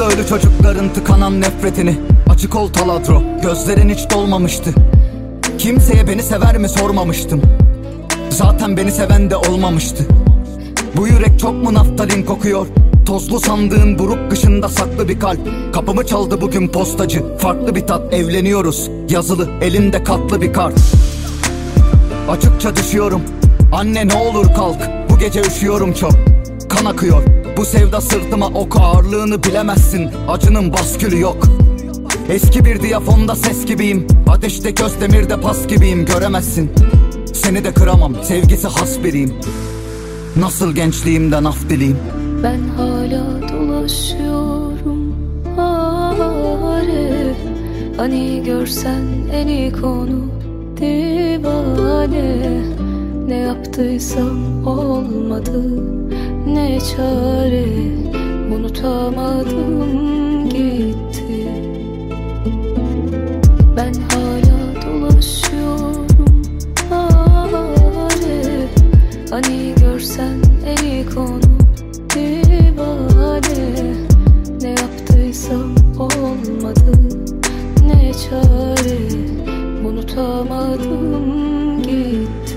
Sakla ölü çocukların tıkanan nefretini. Açık ol taladro, gözlerin hiç dolmamıştı. Kimseye beni sever mi sormamıştım. Zaten beni seven de olmamıştı. Bu yürek çok mu naftalin kokuyor? Tozlu sandığın buruk kışında saklı bir kalp. Kapımı çaldı bugün postacı, farklı bir tat. Evleniyoruz, yazılı elinde katlı bir kart. Açıkça düşüyorum, anne ne olur kalk. Bu gece üşüyorum çok, kan akıyor. Bu sevda sırtıma ok, ağırlığını bilemezsin. Acının baskülü yok. Eski bir diyafonda ses gibiyim. Ateşte göz demirde pas gibiyim, göremezsin. Seni de kıramam, sevgisi has biriyim. Nasıl gençliğimden af dileyim. Ben hala dolaşıyorum Arif. Hani görsen en iyi konu divane. Ne yaptıysam olmadı, ne çare. Unutamadım gitti. Ben hala dolaşıyorum Arif. Hani görsen en iyi konu divane. Ne yaptıysam olmadı, ne çare. Unutamadım gitti.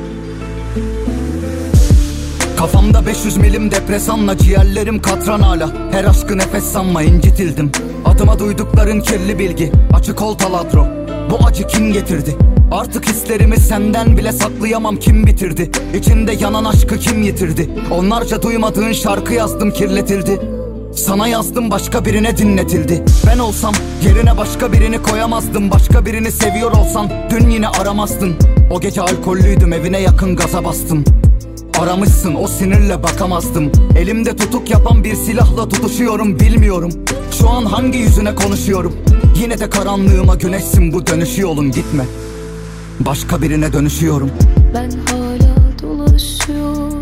Kafamda 500 milim depresanla, ciğerlerim katran hala. Her aşkı nefes sanma, incitildim. Adıma duydukların kirli bilgi. Açık ol taladro, bu acı kim getirdi? Artık hislerimi senden bile saklayamam, kim bitirdi? İçinde yanan aşkı kim yitirdi? Onlarca duymadığın şarkı yazdım, kirletildi. Sana yazdım, başka birine dinletildi. Ben olsam yerine başka birini koyamazdım. Başka birini seviyor olsan dün yine aramazdın. O gece alkollüydüm, evine yakın gaza bastım. Aramışsın, o sinirle bakamazdım. Elimde tutuk yapan bir silahla tutuşuyorum, bilmiyorum şu an hangi yüzüne konuşuyorum. Yine de karanlığıma güneşsin, bu dönüşü yolun, gitme. Başka birine dönüşüyorum. Ben hala dolaşıyorum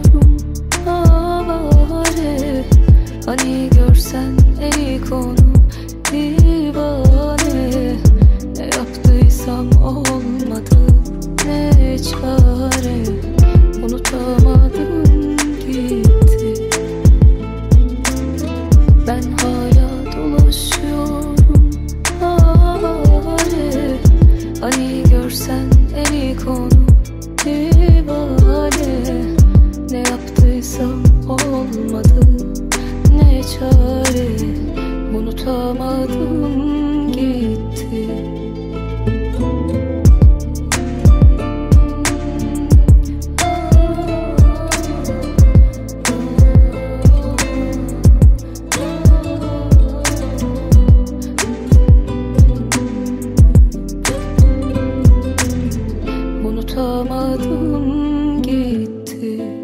Arif. Hani görsen en iyi konu divane. Ne yaptıysam olmadı, ne çare. Unutamadım gitti. Ben hala dolaşıyorum Arif. Hani görsen en iyi konu divane. Ne yaptıysam olmadı, ne çare. Unutamadım gitti. Unutamadım gitti.